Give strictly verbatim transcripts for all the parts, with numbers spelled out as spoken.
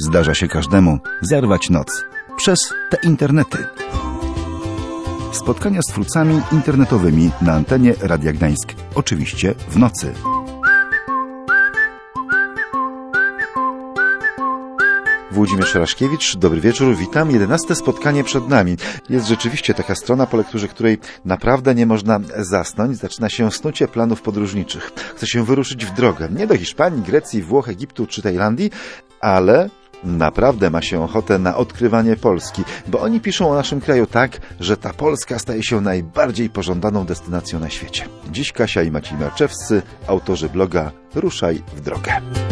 Zdarza się każdemu zerwać noc przez te internety. Spotkania z twórcami internetowymi na antenie Radia Gdańsk. Oczywiście w nocy. Włodzimierz Raszkiewicz, dobry wieczór, witam. jedenaste spotkanie przed nami. Jest rzeczywiście taka strona, po lekturze której naprawdę nie można zasnąć. Zaczyna się snucie planów podróżniczych. Chce się wyruszyć w drogę. Nie do Hiszpanii, Grecji, Włoch, Egiptu czy Tajlandii, ale naprawdę ma się ochotę na odkrywanie Polski, bo oni piszą o naszym kraju tak, że ta Polska staje się najbardziej pożądaną destynacją na świecie. Dziś Kasia i Maciej Marczewscy, autorzy bloga Ruszaj w drogę.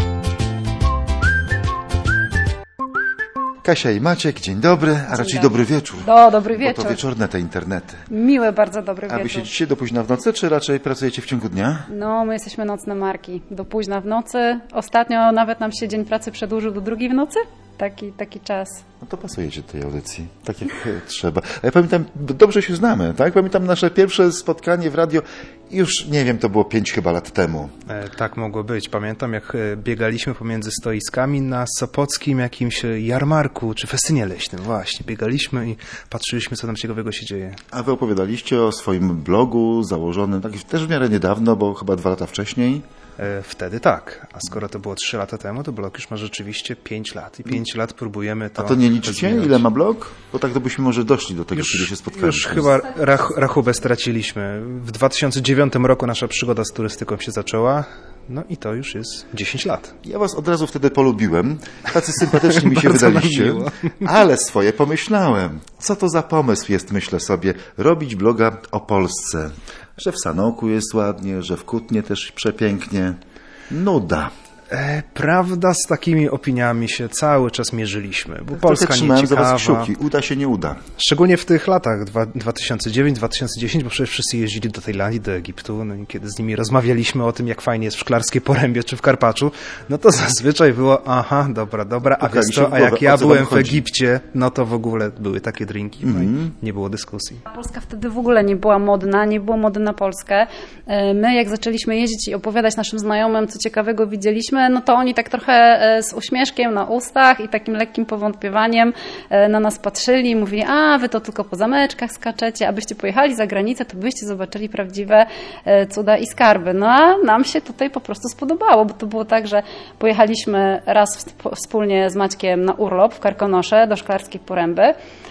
Kasia i Maciek, dzień dobry, a raczej dobry wieczór. Do, dobry wieczór. Bo to wieczorne te internety. Miły, bardzo dobry wieczór. A wy siedzicie do późna w nocy, czy raczej pracujecie w ciągu dnia? No, my jesteśmy nocne marki. Do późna w nocy. Ostatnio nawet nam się dzień pracy przedłużył do drugiej w nocy. Taki, taki czas. No to pasujecie do tej audycji, tak jak trzeba. A ja pamiętam, dobrze się znamy, tak? Pamiętam nasze pierwsze spotkanie w radio, już nie wiem, to było pięć chyba lat temu. E, tak mogło być. Pamiętam, jak biegaliśmy pomiędzy stoiskami na sopockim jakimś jarmarku, czy festynie leśnym, właśnie. Biegaliśmy i patrzyliśmy, co tam ciekawego się dzieje. A wy opowiadaliście o swoim blogu założonym, tak też w miarę niedawno, bo chyba dwa lata wcześniej. Wtedy tak, a skoro to było trzy lata temu, to blog już ma rzeczywiście pięć lat i pięć lat próbujemy to. A to nie liczycie, rozwijać. Ile ma blog? Bo tak to byśmy może doszli do tego, już, kiedy się spotkaliśmy. Już chyba rach, rachubę straciliśmy. W dwa tysiące dziewiątym roku nasza przygoda z turystyką się zaczęła. No i to już jest dziesięć lat. Ja was od razu wtedy polubiłem. Tacy sympatyczni mi się wydaliście. Ale swoje pomyślałem. Co to za pomysł jest, myślę sobie, robić bloga o Polsce. Że w Sanoku jest ładnie, że w Kutnie też przepięknie. Nuda. E, prawda, z takimi opiniami się cały czas mierzyliśmy, bo Trochę Polska trzymałem nieciekawa. za was kciuki. Uda się, nie uda. Szczególnie w tych latach dwa tysiące dziewiąty dwa tysiące dziesiąty, bo przecież wszyscy jeździli do Tajlandii, do Egiptu, no i kiedy z nimi rozmawialiśmy o tym, jak fajnie jest w Szklarskiej Porębie czy w Karpaczu, no to zazwyczaj było, aha, dobra, dobra, a wiesz co, a jak ja byłem w Egipcie, no to w ogóle były takie drinki, no mm. i nie było dyskusji. Polska wtedy w ogóle nie była modna, nie było mody na Polskę. My jak zaczęliśmy jeździć i opowiadać naszym znajomym, co ciekawego widzieliśmy, no to oni tak trochę z uśmieszkiem na ustach i takim lekkim powątpiewaniem na nas patrzyli i mówili, a wy to tylko po zameczkach skaczecie, abyście pojechali za granicę, to byście zobaczyli prawdziwe cuda i skarby. No a nam się tutaj po prostu spodobało, bo to było tak, że pojechaliśmy raz wspólnie z Maćkiem na urlop w Karkonosze do Szklarskiej Poręby.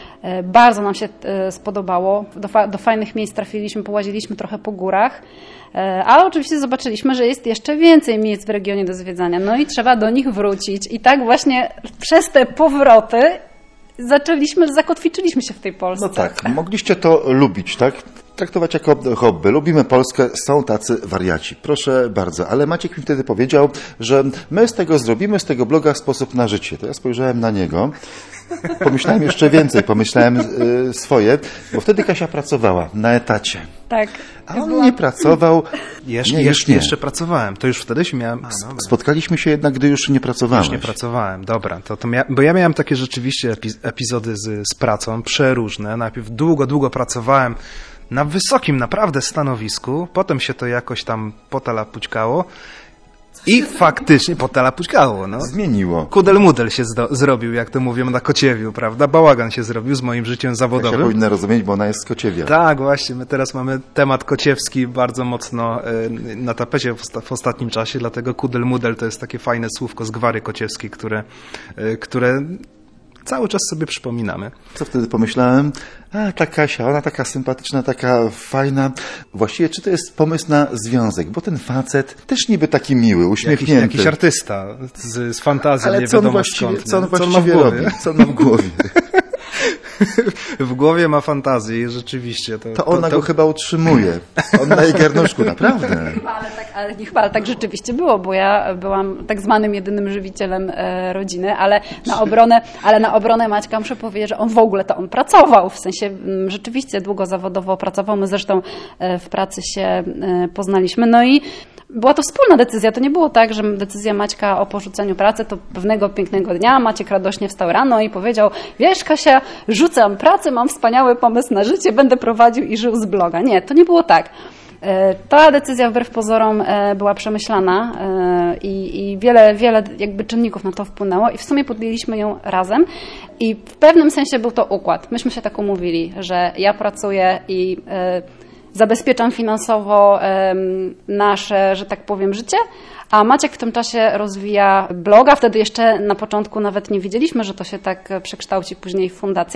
Bardzo nam się spodobało. Do, fa- do fajnych miejsc trafiliśmy, połaziliśmy trochę po górach, ale oczywiście zobaczyliśmy, że jest jeszcze więcej miejsc w regionie do zwiedzania. No i trzeba do nich wrócić. I tak właśnie przez te powroty zaczęliśmy, zakotwiczyliśmy się w tej Polsce. No tak, mogliście to lubić, tak? Traktować jako hobby. Lubimy Polskę, są tacy wariaci. Proszę bardzo. Ale Maciek mi wtedy powiedział, że my z tego zrobimy, z tego bloga sposób na życie. To ja spojrzałem na niego. Pomyślałem jeszcze więcej, pomyślałem y, swoje, bo wtedy Kasia pracowała na etacie. Tak. A on była... nie pracował. Jeszcze, nie, jeszcze, nie. jeszcze pracowałem. To już wtedy się miałem... A, spotkaliśmy się jednak, gdy już nie pracowałeś. Już nie pracowałem, dobra. To, to mia... Bo ja miałem takie rzeczywiście epizody z, z pracą, przeróżne. Najpierw długo, długo pracowałem na wysokim naprawdę stanowisku, potem się to jakoś tam potalapućkało i faktycznie potalapućkało. No. Zmieniło. Kudel-mudel się zdo- zrobił, jak to mówią na Kociewiu, prawda? Bałagan się zrobił z moim życiem zawodowym. Kasia powinna rozumieć, bo ona jest z Kociewia. Tak, właśnie. My teraz mamy temat kociewski bardzo mocno y, na tapecie w, osta- w ostatnim czasie, dlatego kudel-mudel to jest takie fajne słówko z gwary kociewskiej, które, y, które cały czas sobie przypominamy. Co wtedy pomyślałem? A, ta Kasia, ona taka sympatyczna, taka fajna. Właściwie, czy to jest pomysł na związek? Bo ten facet też niby taki miły, uśmiechnięty. Jakiś, jakiś artysta z, z fantazją, ale nie co on wiadomo właściwie, skąd. co on co właściwie on ma w robi? Co on ma w głowie? W głowie ma fantazję i rzeczywiście. To, to ona to, to... go chyba utrzymuje. On na jej garnuszku, naprawdę. Chyba, ale, tak, ale, chyba, ale tak rzeczywiście było, bo ja byłam tak zwanym jedynym żywicielem e, rodziny, ale na obronę, ale na obronę Maćka muszę powiedzieć, że on w ogóle to on pracował, w sensie m, rzeczywiście długo zawodowo pracował, my zresztą e, w pracy się e, poznaliśmy, no i była to wspólna decyzja, to nie było tak, że decyzja Maćka o porzuceniu pracy, to pewnego pięknego dnia Maciek radośnie wstał rano i powiedział, wiesz Kasia, rzucam pracę, mam wspaniały pomysł na życie, będę prowadził i żył z bloga. Nie, to nie było tak. Ta decyzja wbrew pozorom była przemyślana i, i wiele, wiele jakby czynników na to wpłynęło i w sumie podjęliśmy ją razem i w pewnym sensie był to układ. Myśmy się tak umówili, że ja pracuję i zabezpieczam finansowo nasze, że tak powiem, życie, a Maciek w tym czasie rozwija bloga. Wtedy jeszcze na początku nawet nie wiedzieliśmy, że to się tak przekształci później w fundację,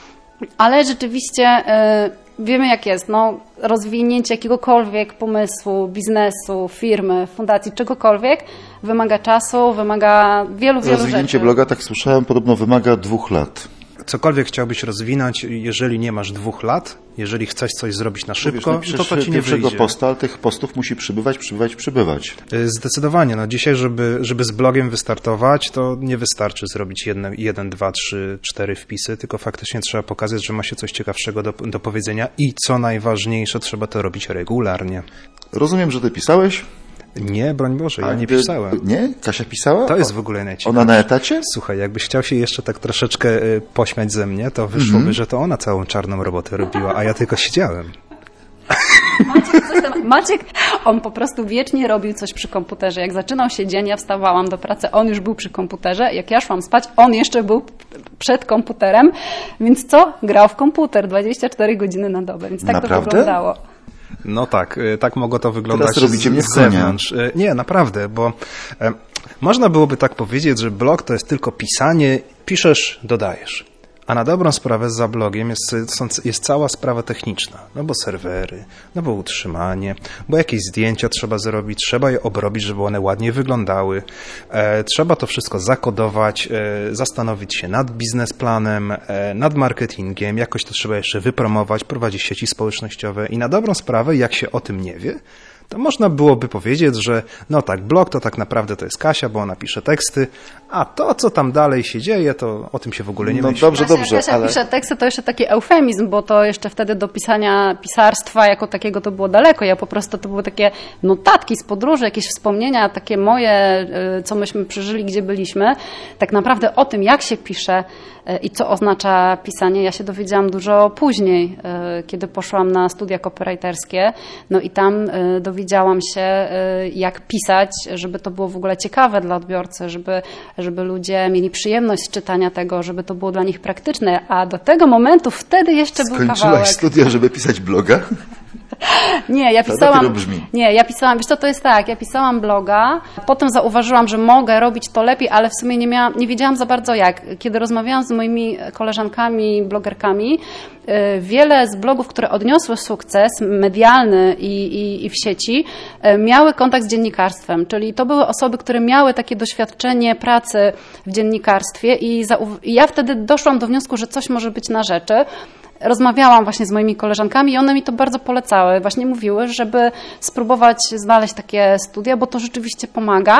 ale rzeczywiście wiemy jak jest. No, rozwinięcie jakiegokolwiek pomysłu, biznesu, firmy, fundacji, czegokolwiek wymaga czasu, wymaga wielu, wielu rzeczy. Rozwinięcie bloga, tak słyszałem, podobno wymaga dwóch lat. Cokolwiek chciałbyś rozwinąć, jeżeli nie masz dwóch lat, jeżeli chcesz coś zrobić na szybko, no wiesz, to to ci nie wyjdzie. posta, ale tych postów musi przybywać, przybywać, przybywać. Zdecydowanie. No dzisiaj, żeby, żeby z blogiem wystartować, to nie wystarczy zrobić jedne, jeden, dwa, trzy, cztery wpisy, tylko faktycznie trzeba pokazać, że ma się coś ciekawszego do, do powiedzenia i co najważniejsze, trzeba to robić regularnie. Rozumiem, że ty pisałeś? Nie, broń Boże, ja A nie ty, pisałem. Nie? Kasia pisała? To jest w ogóle najciekawsze. Ona na etacie? Słuchaj, jakbyś chciał się jeszcze tak troszeczkę pośmiać ze mnie, to wyszłoby, mm-hmm. że to ona całą czarną robotę robiła, a ja tylko siedziałem. Maciek, coś tam, Maciek, on po prostu wiecznie robił coś przy komputerze. Jak zaczynał się dzień, ja wstawałam do pracy, on już był przy komputerze. Jak ja szłam spać, on jeszcze był przed komputerem. Więc co? Grał w komputer dwadzieścia cztery godziny na dobę. Więc tak Naprawdę? to wyglądało. No tak, tak mogło to wyglądać Teraz robicie mnie w z zewnątrz. Nie, naprawdę, bo e, można byłoby tak powiedzieć, że blog to jest tylko pisanie, piszesz, dodajesz. A na dobrą sprawę za blogiem jest, jest cała sprawa techniczna, no bo serwery, no bo utrzymanie, bo jakieś zdjęcia trzeba zrobić, trzeba je obrobić, żeby one ładnie wyglądały, e, trzeba to wszystko zakodować, e, zastanowić się nad biznesplanem, e, nad marketingiem, jakoś to trzeba jeszcze wypromować, prowadzić sieci społecznościowe i na dobrą sprawę, jak się o tym nie wie, to można byłoby powiedzieć, że no tak, blog to tak naprawdę to jest Kasia, bo ona pisze teksty, a to, co tam dalej się dzieje, to o tym się w ogóle nie no myśli. Dobrze, Kasia, dobrze, Kasia ale... pisze teksty, to jeszcze taki eufemizm, bo to jeszcze wtedy do pisania pisarstwa jako takiego to było daleko. Ja po prostu, to były takie notatki z podróży, jakieś wspomnienia takie moje, co myśmy przeżyli, gdzie byliśmy. Tak naprawdę o tym, jak się pisze i co oznacza pisanie, ja się dowiedziałam dużo później, kiedy poszłam na studia copywriterskie, no i tam dowiedziałam się, jak pisać, żeby to było w ogóle ciekawe dla odbiorcy, żeby, żeby ludzie mieli przyjemność z czytania tego, żeby to było dla nich praktyczne, a do tego momentu wtedy jeszcze był kawałek. Skończyłaś studia, żeby pisać bloga? Nie, ja To pisałam. brzmi. Nie, ja pisałam, wiesz co, to jest tak, ja pisałam bloga, potem zauważyłam, że mogę robić to lepiej, ale w sumie nie miałam, nie wiedziałam za bardzo jak. Kiedy rozmawiałam z moimi koleżankami, blogerkami, wiele z blogów, które odniosły sukces medialny i, i, i w sieci, miały kontakt z dziennikarstwem, czyli to były osoby, które miały takie doświadczenie pracy w dziennikarstwie i, zau- i ja wtedy doszłam do wniosku, że coś może być na rzeczy. Rozmawiałam właśnie z moimi koleżankami i one mi to bardzo polecały. Właśnie mówiły, żeby spróbować znaleźć takie studia, bo to rzeczywiście pomaga.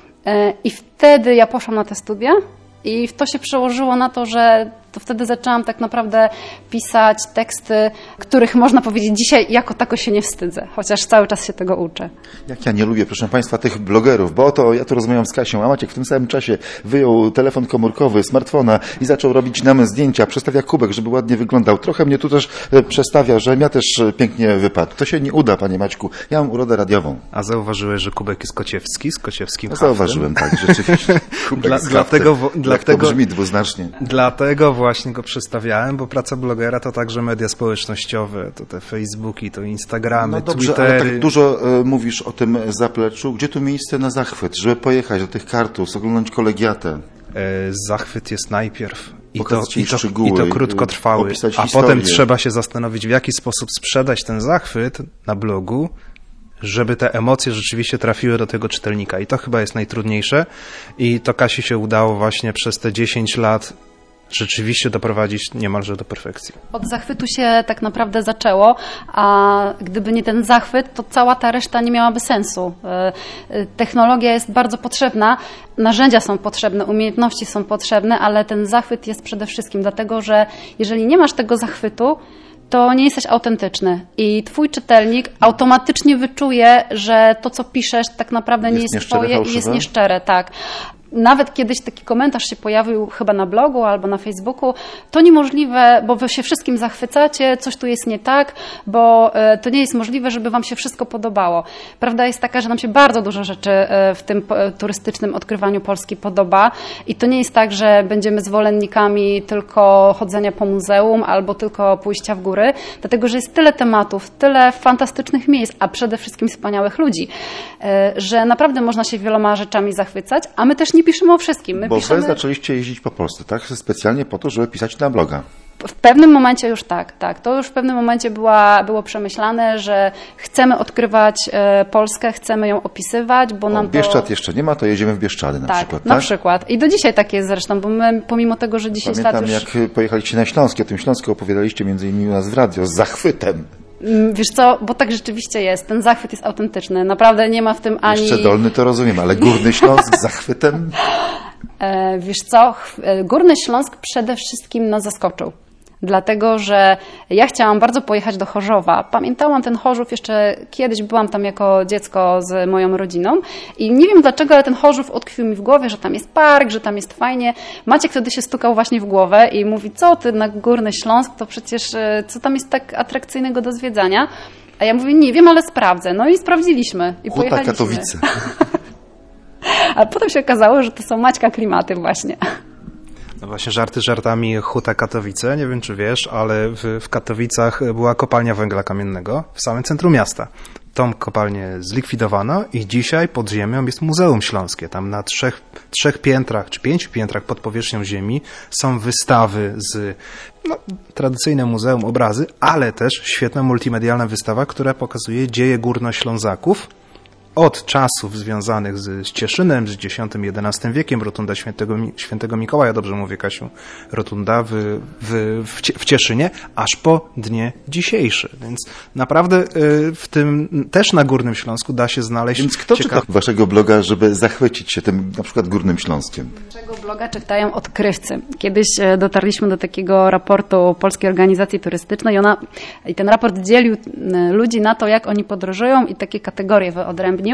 I wtedy ja poszłam na te studia i to się przełożyło na to, że to wtedy zaczęłam tak naprawdę pisać teksty, których można powiedzieć dzisiaj jako tako się nie wstydzę, chociaż cały czas się tego uczę. Jak ja nie lubię, proszę Państwa, tych blogerów, bo oto ja tu rozmawiam z Kasią, a Maciek w tym samym czasie wyjął telefon komórkowy, smartfona i zaczął robić nam zdjęcia, przestawia kubek, żeby ładnie wyglądał. Trochę mnie tu też przestawia, że ja też pięknie wypadł. To się nie uda, Panie Maćku. Ja mam urodę radiową. A zauważyłeś, że kubek jest kociewski, z kociewskim no, haftem? Zauważyłem, tak, rzeczywiście. Kubek Dla, z dlatego, haftem. dlatego, to brzmi dwuznacznie. Dlatego właśnie go przedstawiałem, bo praca blogera to także media społecznościowe, to te Facebooki, to Instagramy, no dobrze, Twittery. Ale tak dużo y, mówisz o tym zapleczu. Gdzie tu miejsce na zachwyt, żeby pojechać do tych kartus, oglądać kolegiatę? E, zachwyt jest najpierw i to, Pokazać jej i, to, szczegóły, i to krótkotrwały, opisać a historię. potem trzeba się zastanowić, w jaki sposób sprzedać ten zachwyt na blogu, żeby te emocje rzeczywiście trafiły do tego czytelnika. I to chyba jest najtrudniejsze i to Kasi się udało właśnie przez te dziesięć lat rzeczywiście doprowadzić niemalże do perfekcji. Od zachwytu się tak naprawdę zaczęło, a gdyby nie ten zachwyt, to cała ta reszta nie miałaby sensu. Technologia jest bardzo potrzebna, narzędzia są potrzebne, umiejętności są potrzebne, ale ten zachwyt jest przede wszystkim dlatego, że jeżeli nie masz tego zachwytu, to nie jesteś autentyczny i twój czytelnik automatycznie wyczuje, że to, co piszesz, tak naprawdę nie jest jest twoje fałszywe? i jest nieszczere, tak. nawet kiedyś taki komentarz się pojawił chyba na blogu albo na Facebooku, to niemożliwe, bo wy się wszystkim zachwycacie, coś tu jest nie tak, bo to nie jest możliwe, żeby wam się wszystko podobało. Prawda jest taka, że nam się bardzo dużo rzeczy w tym turystycznym odkrywaniu Polski podoba i to nie jest tak, że będziemy zwolennikami tylko chodzenia po muzeum albo tylko pójścia w góry, dlatego, że jest tyle tematów, tyle fantastycznych miejsc, a przede wszystkim wspaniałych ludzi, że naprawdę można się wieloma rzeczami zachwycać, a my też nie piszemy o wszystkim. My Bo piszemy... wy zaczęliście jeździć po Polsce, tak? Specjalnie po to, żeby pisać na bloga. W pewnym momencie już tak, tak. To już w pewnym momencie była, było przemyślane, że chcemy odkrywać e, Polskę, chcemy ją opisywać, bo O, nam to... Bieszczad jeszcze nie ma, to jedziemy w Bieszczady na tak, przykład, na tak? przykład. I do dzisiaj tak jest zresztą, bo my pomimo tego, że dzisiaj Pamiętam, świat już... jak pojechaliście na Śląskie, o tym Śląsku opowiadaliście między innymi u nas w radio z zachwytem. Wiesz co, bo tak rzeczywiście jest. Ten zachwyt jest autentyczny. Naprawdę nie ma w tym ani... Jeszcze Dolny to rozumiem, ale Górny Śląsk z zachwytem? E, wiesz co, Ch- Górny Śląsk przede wszystkim nas zaskoczył. Dlatego, że ja chciałam bardzo pojechać do Chorzowa. Pamiętałam ten Chorzów jeszcze kiedyś, byłam tam jako dziecko z moją rodziną i nie wiem dlaczego, ale ten Chorzów utkwił mi w głowie, że tam jest park, że tam jest fajnie. Maciek wtedy się stukał właśnie w głowę i mówi, co ty na Górny Śląsk, to przecież co tam jest tak atrakcyjnego do zwiedzania? A ja mówię, nie wiem, ale sprawdzę. No i sprawdziliśmy. I Huta pojechaliśmy. Katowice. A potem się okazało, że to są Maćka klimaty właśnie. No właśnie, żarty żartami, Huta Katowice, nie wiem czy wiesz, ale w, w Katowicach była kopalnia węgla kamiennego w samym centrum miasta. Tą kopalnię zlikwidowano i dzisiaj pod ziemią jest Muzeum Śląskie. Tam na trzech, trzech piętrach czy pięciu piętrach pod powierzchnią ziemi są wystawy z no, tradycyjne muzeum obrazy, ale też świetna multimedialna wystawa, która pokazuje dzieje górnoślązaków od czasów związanych z, z Cieszynem, z dziesiątym jedenastym wiekiem, rotunda świętego, świętego Mikołaja, dobrze mówię Kasiu, rotunda w, w, w, w Cieszynie, aż po dnie dzisiejszy. Więc naprawdę y, w tym też na Górnym Śląsku da się znaleźć... Więc kto ciekawe... czyta waszego bloga, żeby zachwycić się tym na przykład Górnym Śląskiem? Naszego bloga czytają odkrywcy. Kiedyś dotarliśmy do takiego raportu Polskiej Organizacji Turystycznej i, ona, i ten raport dzielił ludzi na to, jak oni podróżują i takie kategorie wyodrębnił.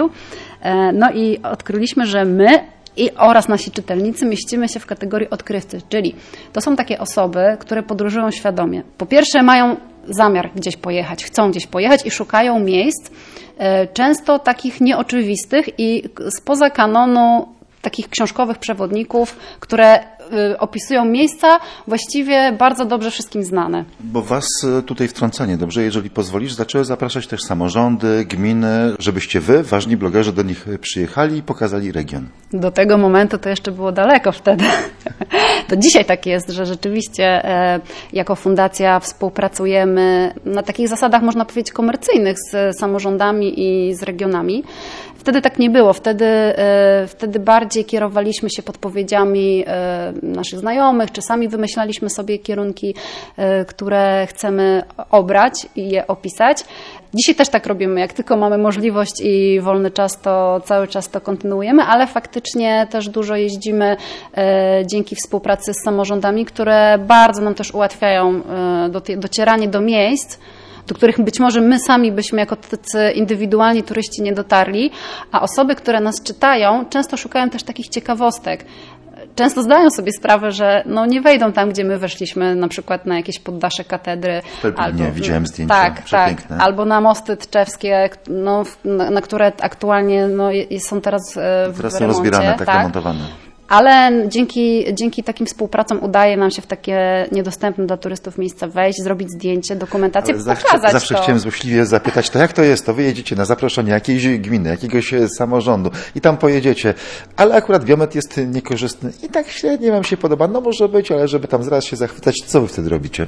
No i odkryliśmy, że my i oraz nasi czytelnicy mieścimy się w kategorii odkrywcy, czyli to są takie osoby, które podróżują świadomie. Po pierwsze mają zamiar gdzieś pojechać, chcą gdzieś pojechać i szukają miejsc, często takich nieoczywistych i spoza kanonu takich książkowych przewodników, które opisują miejsca właściwie bardzo dobrze wszystkim znane. Bo was tutaj wtrącenie, dobrze, jeżeli pozwolisz, zaczęły zapraszać też samorządy, gminy, żebyście wy, ważni blogerzy, do nich przyjechali i pokazali region. Do tego momentu to jeszcze było daleko wtedy. To dzisiaj tak jest, że rzeczywiście e, jako fundacja współpracujemy na takich zasadach, można powiedzieć, komercyjnych z samorządami i z regionami. Wtedy tak nie było. Wtedy, e, wtedy bardziej kierowaliśmy się podpowiedziami e, naszych znajomych, czy sami wymyślaliśmy sobie kierunki, e, które chcemy obrać i je opisać. Dzisiaj też tak robimy. Jak tylko mamy możliwość i wolny czas, to cały czas to kontynuujemy, ale faktycznie też dużo jeździmy e, dzięki współpracy z samorządami, które bardzo nam też ułatwiają e, doty- docieranie do miejsc, do których być może my sami byśmy jako tacy indywidualni turyści nie dotarli, a osoby, które nas czytają, często szukają też takich ciekawostek. Często zdają sobie sprawę, że no nie wejdą tam, gdzie my weszliśmy, na przykład na jakieś poddasze katedry. Albo, nie, widziałem zdjęcia, tak, przepiękne. tak, albo na mosty tczewskie, no, na, na które aktualnie no, są teraz w Teraz są remoncie, rozbierane, tak, tak remontowane. Ale dzięki, dzięki takim współpracom udaje nam się w takie niedostępne dla turystów miejsca wejść, zrobić zdjęcie, dokumentację, Ale zawsze, pokazać zawsze to. chciałem złośliwie zapytać, to jak to jest, to wy jedziecie na zaproszenie jakiejś gminy, jakiegoś samorządu i tam pojedziecie, ale akurat biometr jest niekorzystny i tak średnio wam się podoba, no może być, ale żeby tam zaraz się zachwycać, co wy wtedy robicie?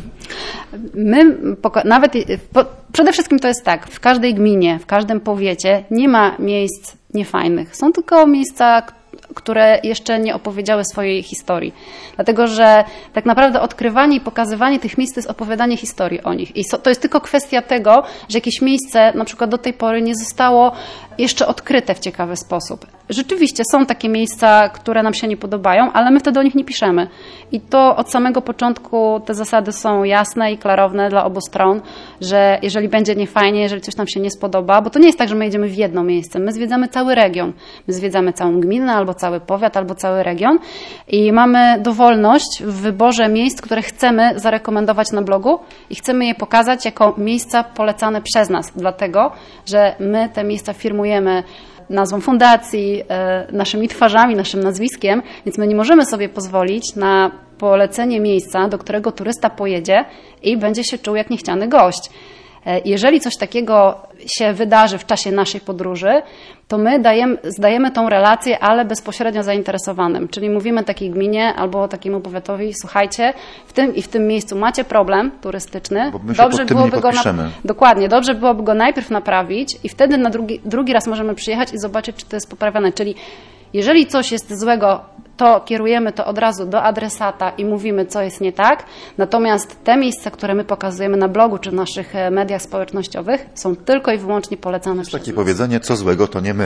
My poko- nawet, po, przede wszystkim to jest tak, w każdej gminie, w każdym powiecie nie ma miejsc niefajnych, są tylko miejsca, które jeszcze nie opowiedziały swojej historii. Dlatego, że tak naprawdę odkrywanie i pokazywanie tych miejsc to jest opowiadanie historii o nich. I so, to jest tylko kwestia tego, że jakieś miejsce na przykład do tej pory nie zostało jeszcze odkryte w ciekawy sposób. rzeczywiście są takie miejsca, które nam się nie podobają, ale my wtedy o nich nie piszemy. I to od samego początku te zasady są jasne i klarowne dla obu stron, że jeżeli będzie niefajnie, jeżeli coś nam się nie spodoba, bo to nie jest tak, że my jedziemy w jedno miejsce, my zwiedzamy cały region. My zwiedzamy całą gminę, albo cały powiat, albo cały region i mamy dowolność w wyborze miejsc, które chcemy zarekomendować na blogu i chcemy je pokazać jako miejsca polecane przez nas, dlatego, że my te miejsca firmujemy nazwą fundacji, naszymi twarzami, naszym nazwiskiem, więc my nie możemy sobie pozwolić na polecenie miejsca, do którego turysta pojedzie i będzie się czuł jak niechciany gość. Jeżeli coś takiego się wydarzy w czasie naszej podróży, to my dajemy, zdajemy tą relację, ale bezpośrednio zainteresowanym. Czyli mówimy takiej gminie albo takiemu powiatowi, słuchajcie, w tym i w tym miejscu macie problem turystyczny. Bo my się dobrze pod tym byłoby nie go podpiszemy. na, dokładnie, dobrze byłoby go najpierw naprawić i wtedy na drugi, drugi raz możemy przyjechać i zobaczyć, czy to jest poprawione. Czyli jeżeli coś jest złego, to kierujemy to od razu do adresata i mówimy, co jest nie tak. Natomiast te miejsca, które my pokazujemy na blogu czy w naszych mediach społecznościowych, są tylko i wyłącznie polecane przez Takie nas. powiedzenie, co złego, to nie my.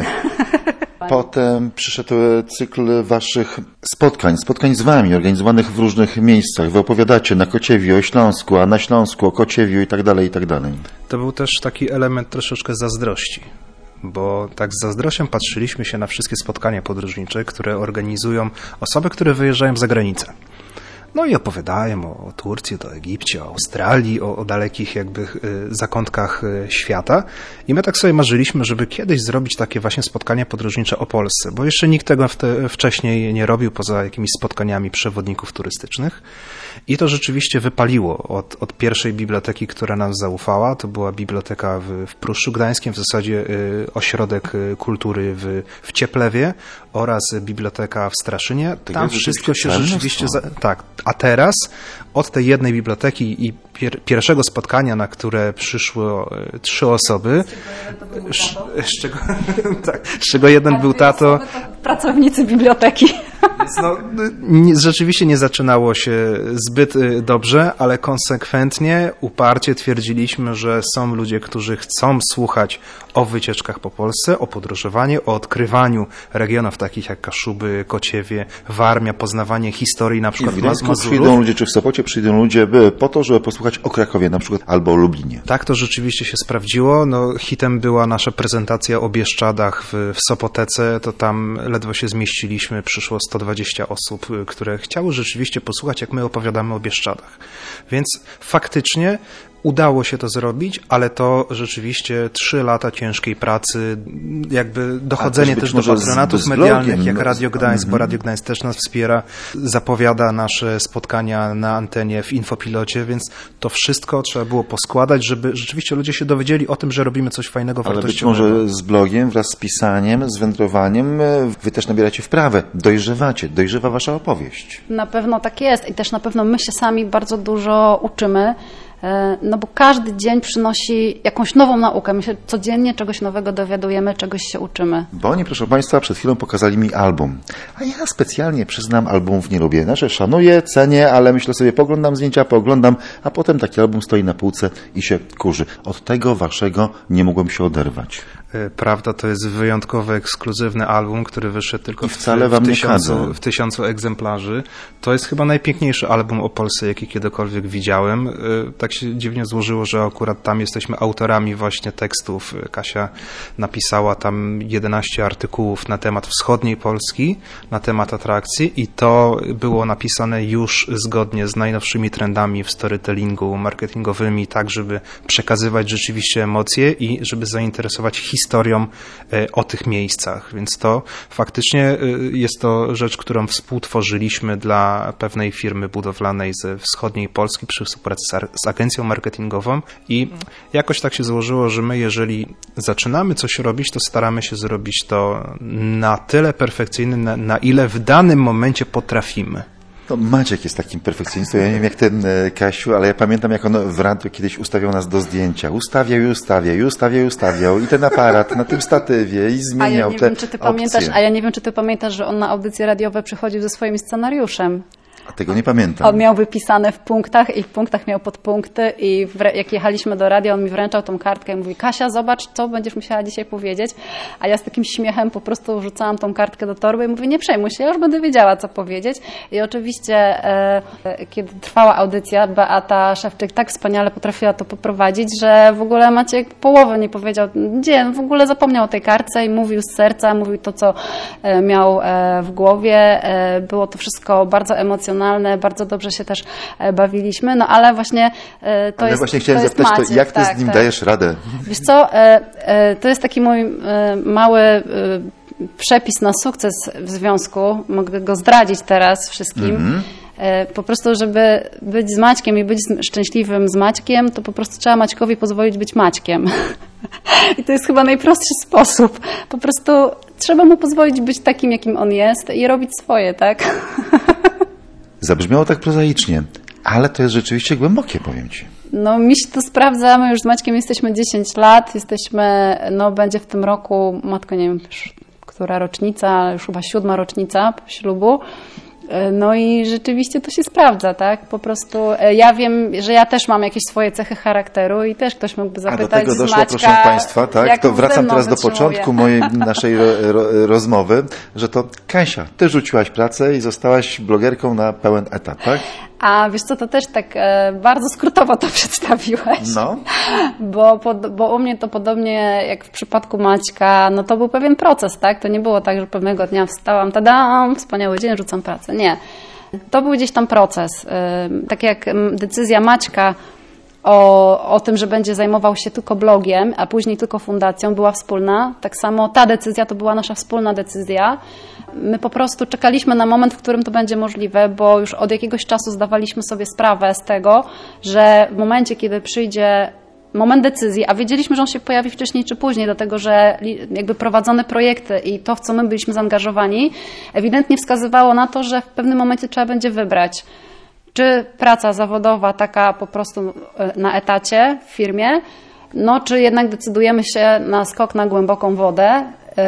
Potem przyszedł cykl waszych spotkań, spotkań z wami, organizowanych w różnych miejscach. Wy opowiadacie na Kociewiu, o Śląsku, a na Śląsku, o Kociewiu i tak dalej, i tak dalej. To był też taki element troszeczkę zazdrości, bo tak z zazdrością patrzyliśmy się na wszystkie spotkania podróżnicze, które organizują osoby, które wyjeżdżają za granicę. No i opowiadają o, o Turcji, o Egipcie, o Australii, o, o dalekich jakby y, zakątkach y, świata. I my tak sobie marzyliśmy, żeby kiedyś zrobić takie właśnie spotkania podróżnicze o Polsce, bo jeszcze nikt tego w te, wcześniej nie robił poza jakimiś spotkaniami przewodników turystycznych. I to rzeczywiście wypaliło od, od pierwszej biblioteki, która nam zaufała. To była biblioteka w, w Pruszczu Gdańskim, w zasadzie y, ośrodek y, kultury w, w Cieplewie oraz biblioteka w Straszynie. Tam wszystko się rzeczywiście... Za, tak, a teraz od tej jednej biblioteki i pier, pierwszego spotkania, na które przyszło y, trzy osoby, z, z, czego, tak, z czego jeden był tato... Pracownicy biblioteki. Więc no, nie, rzeczywiście nie zaczynało się zbyt dobrze, ale konsekwentnie, uparcie twierdziliśmy, że są ludzie, którzy chcą słuchać o wycieczkach po Polsce, o podróżowaniu, o odkrywaniu regionów takich jak Kaszuby, Kociewie, Warmia, poznawanie historii na przykład I w Gdańsku Mazurów. przyjdą ludzie, czy w Sopocie przyjdą ludzie by, po to, żeby posłuchać o Krakowie na przykład, albo o Lublinie. Tak, to rzeczywiście się sprawdziło. No, hitem była nasza prezentacja o Bieszczadach w, w Sopotece, to tam ledwo się zmieściliśmy, przyszło sto dwadzieścia osób, które chciały rzeczywiście posłuchać, jak my opowiadamy o Bieszczadach. Więc faktycznie udało się to zrobić, ale to rzeczywiście trzy lata ciężkiej pracy, jakby dochodzenie też, też do patronatów z, z medialnych, jak Radio Gdańsk, mm-hmm. bo Radio Gdańsk też nas wspiera, zapowiada nasze spotkania na antenie w Infopilocie, więc to wszystko trzeba było poskładać, żeby rzeczywiście ludzie się dowiedzieli o tym, że robimy coś fajnego, ale wartościowego. Ale być może z blogiem, wraz z pisaniem, z wędrowaniem, wy też nabieracie wprawę, dojrzewacie, dojrzewa wasza opowieść. Na pewno tak jest i też na pewno my się sami bardzo dużo uczymy. No bo każdy dzień przynosi jakąś nową naukę. My się codziennie czegoś nowego dowiadujemy, czegoś się uczymy. Bo oni, proszę Państwa, przed chwilą pokazali mi album. A ja specjalnie, przyznam, albumów nie lubię. Znaczy szanuję, cenię, ale myślę sobie, poglądam zdjęcia, pooglądam, a potem taki album stoi na półce i się kurzy. Od tego waszego nie mogłem się oderwać. Prawda, to jest wyjątkowy, ekskluzywny album, który wyszedł tylko w, wcale w, wam w, nie tysiącu, w tysiącu egzemplarzy. To jest chyba najpiękniejszy album o Polsce, jaki kiedykolwiek widziałem. Tak się dziwnie złożyło, że akurat tam jesteśmy autorami właśnie tekstów. Kasia napisała tam jedenaście artykułów na temat wschodniej Polski, na temat atrakcji i to było napisane już zgodnie z najnowszymi trendami w storytellingu marketingowymi, tak żeby przekazywać rzeczywiście emocje i żeby zainteresować historią o tych miejscach, więc to faktycznie jest to rzecz, którą współtworzyliśmy dla pewnej firmy budowlanej ze wschodniej Polski przy współpracy z agencją marketingową i jakoś tak się złożyło, że my jeżeli zaczynamy coś robić, to staramy się zrobić to na tyle perfekcyjnie, na, na ile w danym momencie potrafimy. No, Maciek jest takim perfekcjonistą, ja nie wiem jak ten Kasiu, ale ja pamiętam jak on w radiu kiedyś ustawiał nas do zdjęcia. Ustawiał i ustawiał, i ustawiał i ustawiał i ten aparat na tym statywie i zmieniał a ja nie te wiem, czy ty pamiętasz, opcje. A ja nie wiem, czy ty pamiętasz, że on na audycje radiowe przychodził ze swoim scenariuszem. A tego nie pamiętam. On miał wypisane w punktach i w punktach miał podpunkty i wre- jak jechaliśmy do radia, on mi wręczał tą kartkę i mówi: Kasia, zobacz, co będziesz musiała dzisiaj powiedzieć. A ja z takim śmiechem po prostu rzucałam tą kartkę do torby i mówię: nie przejmuj się, ja już będę wiedziała, co powiedzieć. I oczywiście e, kiedy trwała audycja, Beata Szewczyk tak wspaniale potrafiła to poprowadzić, że w ogóle Maciek połowy nie powiedział, gdzie, w ogóle zapomniał o tej kartce i mówił z serca, mówił to, co e, miał e, w głowie. E, było to wszystko bardzo emocjonalne. Bardzo dobrze się też bawiliśmy, no ale właśnie e, to ale jest właśnie chciałem to jest zapytać, Maciek, to jak ty tak, z nim tak. dajesz radę? Wiesz co, e, e, to jest taki mój e, mały e, przepis na sukces w związku. Mogę go zdradzić teraz wszystkim. Mm-hmm. E, po prostu, żeby być z Maćkiem i być szczęśliwym z Maćkiem, to po prostu trzeba Maćkowi pozwolić być Maćkiem. I to jest chyba najprostszy sposób. Po prostu trzeba mu pozwolić być takim, jakim on jest i robić swoje, tak? Zabrzmiało tak prozaicznie, ale to jest rzeczywiście głębokie, powiem ci. No mi się to sprawdza, my już z Maćkiem jesteśmy dziesięć lat, jesteśmy, no będzie w tym roku, matko nie wiem, która rocznica, ale już chyba siódma rocznica ślubu. No i rzeczywiście to się sprawdza, tak? Po prostu ja wiem, że ja też mam jakieś swoje cechy charakteru i też ktoś mógłby zapytać A do tego z doszło, Maćka, proszę Państwa, tak? To wracam teraz do wytrzymuje. początku mojej, naszej ro, ro, rozmowy, że to Kasia, ty rzuciłaś pracę i zostałaś blogerką na pełen etat, tak? A wiesz co, to też tak e, bardzo skrótowo to przedstawiłeś. No. Bo, pod, bo u mnie to podobnie jak w przypadku Maćka, no to był pewien proces, tak? To nie było tak, że pewnego dnia wstałam, tadam, wspaniały dzień, rzucam pracę. Nie. To był gdzieś tam proces. E, tak jak decyzja Maćka o, o tym, że będzie zajmował się tylko blogiem, a później tylko fundacją, była wspólna. Tak samo ta decyzja to była nasza wspólna decyzja. My po prostu czekaliśmy na moment, w którym to będzie możliwe, bo już od jakiegoś czasu zdawaliśmy sobie sprawę z tego, że w momencie, kiedy przyjdzie moment decyzji, a wiedzieliśmy, że on się pojawi wcześniej czy później, dlatego że jakby prowadzone projekty i to, w co my byliśmy zaangażowani, ewidentnie wskazywało na to, że w pewnym momencie trzeba będzie wybrać, czy praca zawodowa taka po prostu na etacie w firmie, no czy jednak decydujemy się na skok na głęboką wodę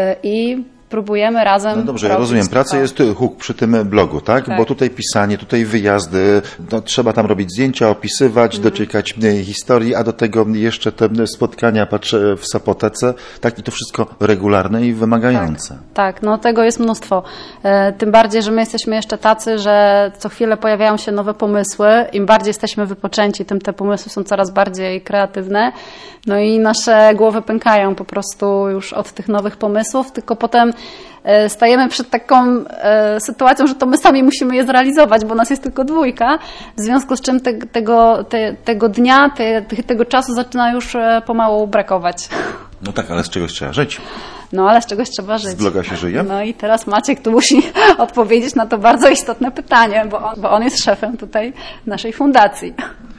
i próbujemy razem. No dobrze, ja rozumiem. Praca jest huk przy tym blogu, tak? Tak. Bo tutaj pisanie, tutaj wyjazdy, no, trzeba tam robić zdjęcia, opisywać, mhm. dociekać historii, a do tego jeszcze te spotkania, patrzę w Sopotece, tak? I to wszystko regularne i wymagające. Tak, tak, no tego jest mnóstwo. E, tym bardziej, że my jesteśmy jeszcze tacy, że co chwilę pojawiają się nowe pomysły. Im bardziej jesteśmy wypoczęci, tym te pomysły są coraz bardziej kreatywne. No i nasze głowy pękają po prostu już od tych nowych pomysłów, tylko potem stajemy przed taką e, sytuacją, że to my sami musimy je zrealizować, bo nas jest tylko dwójka, w związku z czym te, tego, te, tego dnia, te, tego czasu zaczyna już e, pomału brakować. No tak, ale z czegoś trzeba żyć. No ale z czegoś trzeba żyć. Z bloga się żyje? No i teraz Maciek tu musi odpowiedzieć na to bardzo istotne pytanie, bo on, bo on jest szefem tutaj naszej fundacji.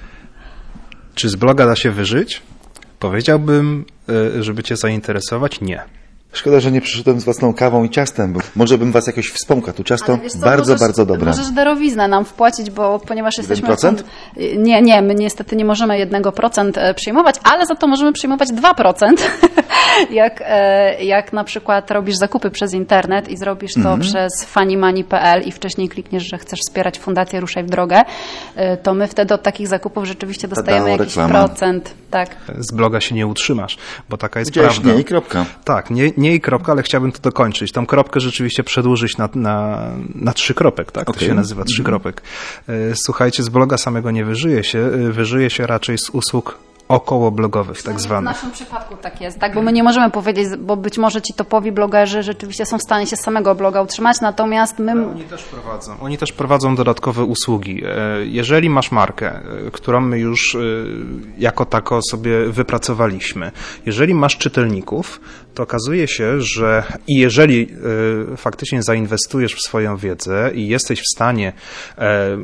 Czy z bloga da się wyżyć? Powiedziałbym, żeby cię zainteresować, nie. Szkoda, że nie przyszedłem z własną kawą i ciastem, bo może bym was jakoś wspomkał. Tu ciasto co, bardzo, możesz, bardzo dobre. Możesz darowiznę nam wpłacić, bo ponieważ jesteśmy... jeden procent? Nie, nie, my niestety nie możemy jeden procent przyjmować, ale za to możemy przyjmować dwa procent. jak, jak na przykład robisz zakupy przez internet i zrobisz to mm-hmm. przez funnymoney kropka p l i wcześniej klikniesz, że chcesz wspierać Fundację Ruszaj w Drogę, to my wtedy od takich zakupów rzeczywiście dostajemy Tadao, jakiś reklama. procent. Tak. Z bloga się nie utrzymasz, bo taka jest Widziałeś prawda. Nie i kropka. Tak, nie, nie i kropka, ale chciałbym to dokończyć. Tą kropkę rzeczywiście przedłużyć na, na, na trzy kropek, tak? To okay. się nazywa trzy kropek. Słuchajcie, z bloga samego nie wyżyje się, wyżyje się raczej z usług okołoblogowych, tak zwanych. W naszym przypadku tak jest, tak? Bo my nie możemy powiedzieć, bo być może ci topowi blogerzy rzeczywiście są w stanie się z samego bloga utrzymać, natomiast my... Ale oni też prowadzą, oni też prowadzą dodatkowe usługi. Jeżeli masz markę, którą my już jako tako sobie wypracowaliśmy, jeżeli masz czytelników, to okazuje się, że i jeżeli faktycznie zainwestujesz w swoją wiedzę i jesteś w stanie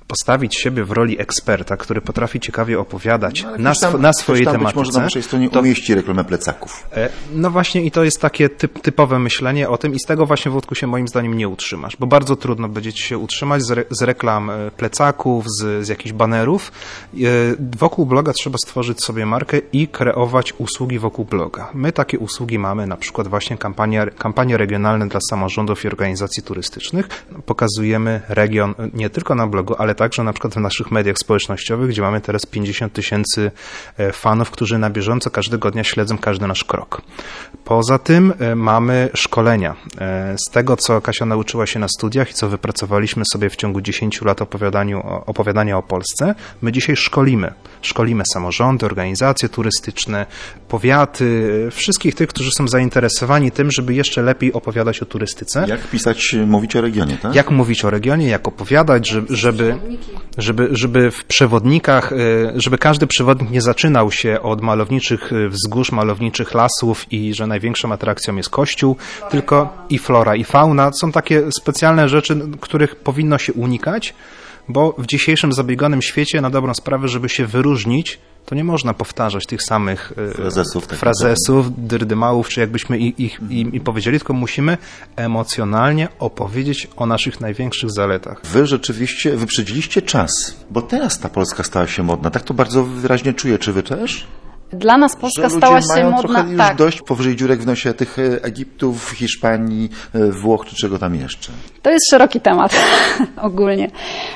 postawić siebie w roli eksperta, który potrafi ciekawie opowiadać No, na, tam, sw- na swojej tam tematyce. Być może na naszej stronie to... umieści reklamę plecaków. No właśnie i to jest takie typ, typowe myślenie o tym i z tego właśnie, Włodku, się moim zdaniem nie utrzymasz, bo bardzo trudno będzie ci się utrzymać z, re, z reklam plecaków, z, z jakichś banerów. Wokół bloga trzeba stworzyć sobie markę i kreować usługi wokół bloga. My takie usługi mamy, na przykład właśnie kampania, kampanie regionalne dla samorządów i organizacji turystycznych. Pokazujemy region nie tylko na blogu, ale także na przykład w naszych mediach społecznościowych, gdzie mamy teraz pięćdziesiąt tysięcy fanów, którzy na bieżąco każdego dnia śledzą każdy nasz krok. Poza tym mamy szkolenia. Z tego, co Kasia nauczyła się na studiach i co wypracowaliśmy sobie w ciągu dziesięciu lat opowiadaniu, opowiadania o Polsce, my dzisiaj szkolimy. Szkolimy samorządy, organizacje turystyczne, powiaty, wszystkich tych, którzy są zainteresowani tym, żeby jeszcze lepiej opowiadać o turystyce. Jak pisać, mówić o regionie, tak? Jak mówić o regionie, jak opowiadać, żeby, żeby, żeby, żeby w przewodnikach, żeby każdy przewodnik nie zaczynał się od malowniczych wzgórz, malowniczych lasów i że największą atrakcją jest kościół, tylko i flora, i fauna. Są takie specjalne rzeczy, których powinno się unikać, bo w dzisiejszym zabieganym świecie, na dobrą sprawę, żeby się wyróżnić, to nie można powtarzać tych samych frazesów, tak frazesów dyrdymałów, czy jakbyśmy ich, ich, im, im powiedzieli, tylko musimy emocjonalnie opowiedzieć o naszych największych zaletach. Wy rzeczywiście wyprzedziliście czas, bo teraz ta Polska stała się modna. Tak to bardzo wyraźnie czuję. Czy wy też? Dla nas Polska że stała ludzie się mają modna. trochę już Tak. dość powyżej dziurek w nosie tych Egiptów, Hiszpanii, Włoch czy czego tam jeszcze. To jest szeroki temat ogólnie.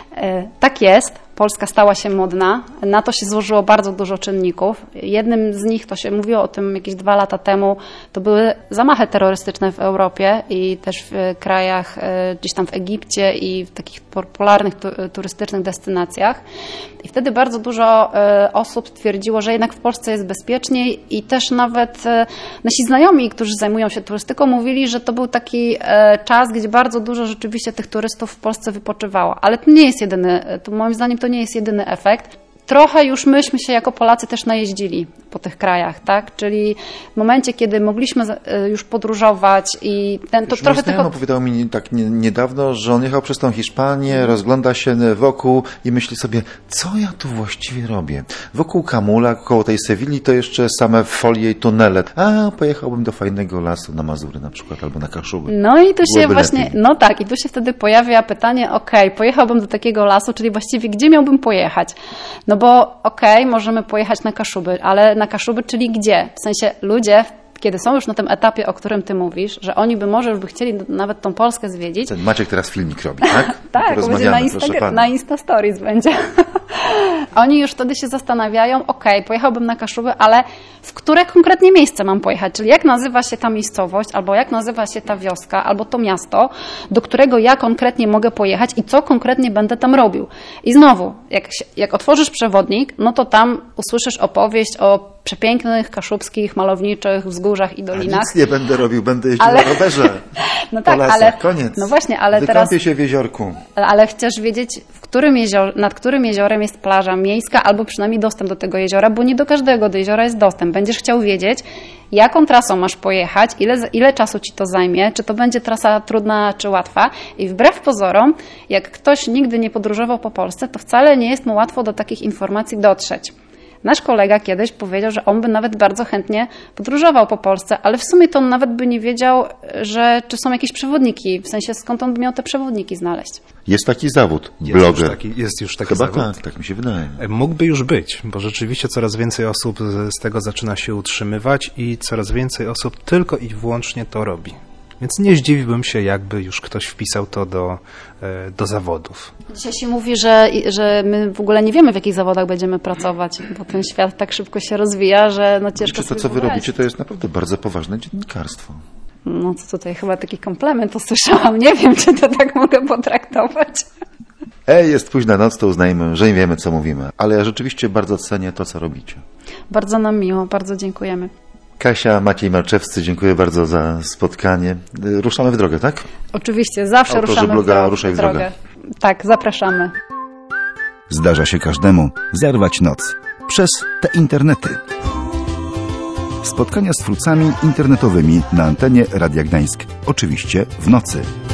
Tak jest. Polska stała się modna. Na to się złożyło bardzo dużo czynników. Jednym z nich, to się mówiło o tym jakieś dwa lata temu, to były zamachy terrorystyczne w Europie i też w krajach, gdzieś tam w Egipcie i w takich popularnych turystycznych destynacjach. I wtedy bardzo dużo osób twierdziło, że jednak w Polsce jest bezpieczniej i też nawet nasi znajomi, którzy zajmują się turystyką, mówili, że to był taki czas, gdzie bardzo dużo rzeczywiście tych turystów w Polsce wypoczywało. Ale to nie jest jedyny, to moim zdaniem to nie jest jedyny efekt. Trochę już myśmy się jako Polacy też najeździli po tych krajach, tak? Czyli w momencie, kiedy mogliśmy już podróżować i ten, to już trochę tylko... tylko... opowiadał mi tak nie, niedawno, że on jechał przez tą Hiszpanię, rozgląda się wokół i myśli sobie, co ja tu właściwie robię? Wokół Kamula, koło tej Sewilli to jeszcze same folie i tunele. A, pojechałbym do fajnego lasu na Mazury na przykład, albo na Kaszuby. No i tu się Byłoby właśnie, lepiej. no tak, i tu się wtedy pojawia pytanie, okej, okay, pojechałbym do takiego lasu, czyli właściwie gdzie miałbym pojechać? No bo okej, okay, możemy pojechać na Kaszuby, ale na Kaszuby, czyli gdzie? W sensie ludzie, kiedy są już na tym etapie, o którym ty mówisz, że oni by może już by chcieli nawet tą Polskę zwiedzić. Ten Maciek teraz filmik robi, tak? Tak, będzie na, Insta- na Insta Stories będzie. Oni już wtedy się zastanawiają, okej, okay, pojechałbym na Kaszuby, ale w które konkretnie miejsce mam pojechać? Czyli jak nazywa się ta miejscowość, albo jak nazywa się ta wioska, albo to miasto, do którego ja konkretnie mogę pojechać i co konkretnie będę tam robił. I znowu, jak, się, jak otworzysz przewodnik, no to tam usłyszysz opowieść o przepięknych, kaszubskich, malowniczych wzgórzach i dolinach. A nic nie będę robił, będę jeździł ale... na rowerze. No tak, lasach, ale koniec. No właśnie, ale Wykąpię teraz się w jeziorku. Ale chcesz wiedzieć, w którym jezior... nad którym jeziorem jest plaża miejska, albo przynajmniej dostęp do tego jeziora, bo nie do każdego do jeziora jest dostęp. Będziesz chciał wiedzieć, jaką trasą masz pojechać, ile, ile czasu ci to zajmie, czy to będzie trasa trudna, czy łatwa. I wbrew pozorom, jak ktoś nigdy nie podróżował po Polsce, to wcale nie jest mu łatwo do takich informacji dotrzeć. Nasz kolega kiedyś powiedział, że on by nawet bardzo chętnie podróżował po Polsce, ale w sumie to on nawet by nie wiedział, że czy są jakieś przewodniki, w sensie skąd on by miał te przewodniki znaleźć. Jest taki zawód, jest bloger. Już taki, jest już taki Chyba zawód. tak, tak mi się wydaje. Mógłby już być, bo rzeczywiście coraz więcej osób z tego zaczyna się utrzymywać i coraz więcej osób tylko i wyłącznie to robi. Więc nie zdziwiłbym się, jakby już ktoś wpisał to do, do zawodów. Dzisiaj się mówi, że, że my w ogóle nie wiemy, w jakich zawodach będziemy pracować, bo ten świat tak szybko się rozwija, że no ciężko Czy to, sobie co wy wyobrazić. robicie, to jest naprawdę bardzo poważne dziennikarstwo. No to tutaj chyba taki komplement usłyszałam. Nie wiem, czy to tak mogę potraktować. Ej, jest późna noc, to uznajmy, że nie wiemy, co mówimy. Ale ja rzeczywiście bardzo cenię to, co robicie. Bardzo nam miło, bardzo dziękujemy. Kasia, Maciej Malczewscy, dziękuję bardzo za spotkanie. Ruszamy w drogę, tak? Oczywiście, zawsze Autorzy ruszamy bloga w, Ruszaj w drogę. drogę. Tak, zapraszamy. Zdarza się każdemu zerwać noc przez te internety. Spotkania z twórcami internetowymi na antenie Radia Gdańsk. Oczywiście w nocy.